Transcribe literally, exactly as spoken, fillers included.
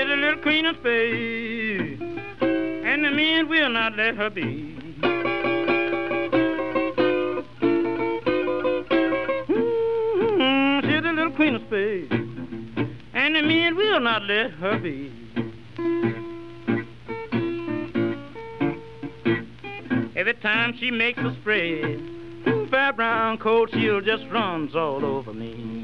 She's a little queen of spades, and the men will not let her be. Mm, she's a little queen of spades, and the men will not let her be. Every time she makes a spread, fair brown coat, she'll just runs all over me.